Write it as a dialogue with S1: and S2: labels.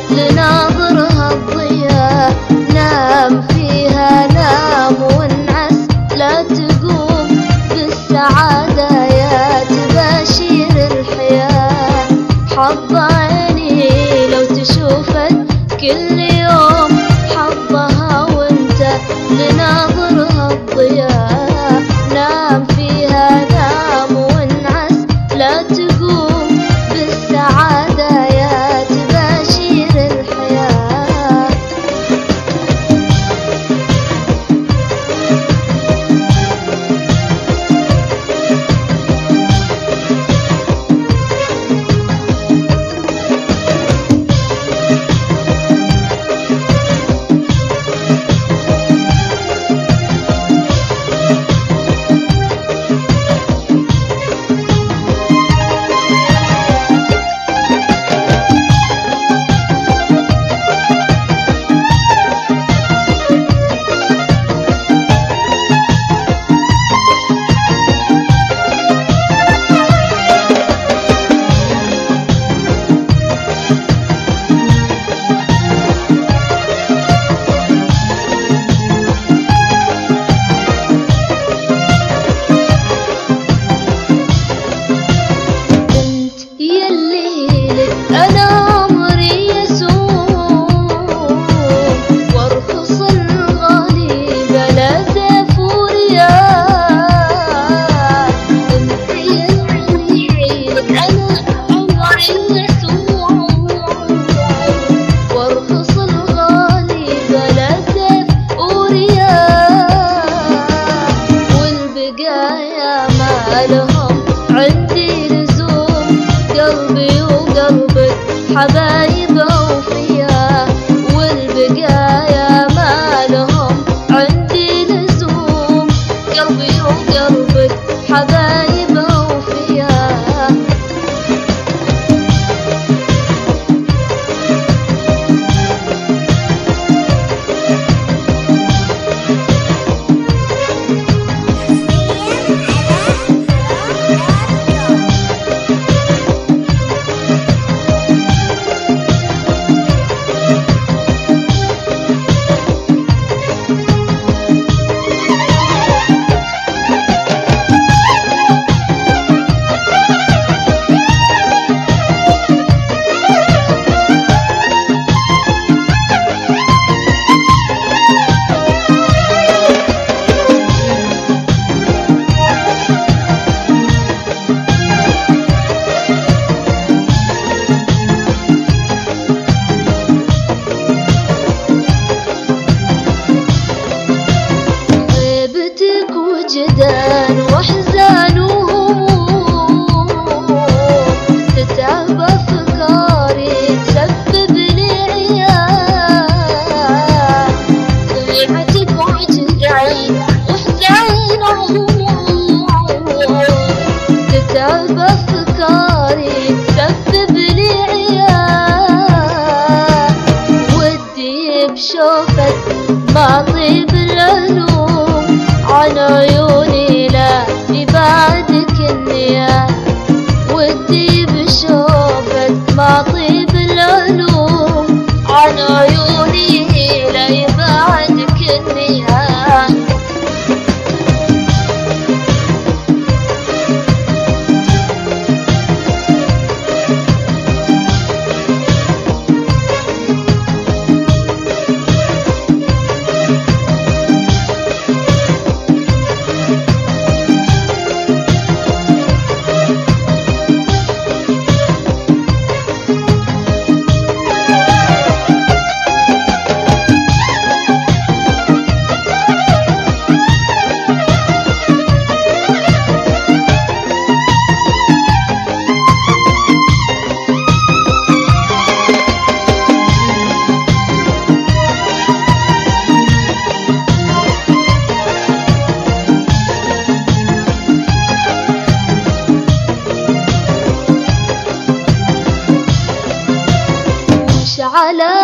S1: لناظرها الضياء. نام فيها نام وانعس، لا تقوم بالسعادة يا تباشير الحياة. حظ عيني لو تشوفك كل يوم حظها وانت لناظرها الضياء. نام فيها نام وانعس، لا تقوم بالسعادة يا تباشير الحياة. لهم عندي لزوم، قلبي وقلبك حبايب أوفياء. والبقايا ما لهم عندي لزوم، قلبي وقلبك حبايب أوفياء. وجدان واحزان وهموم تتعب افكاري، تسبب لي عيان. ضيعتك وجدان واحزان وهموم تتعب افكاري، تسبب لي عيان. ودي بشوفك ما طيب العلوم عن عيوني، لا يبعدك النيات. ودي بشوفك ما طيب العلوم عن عيوني، لا يبعدك النيات. على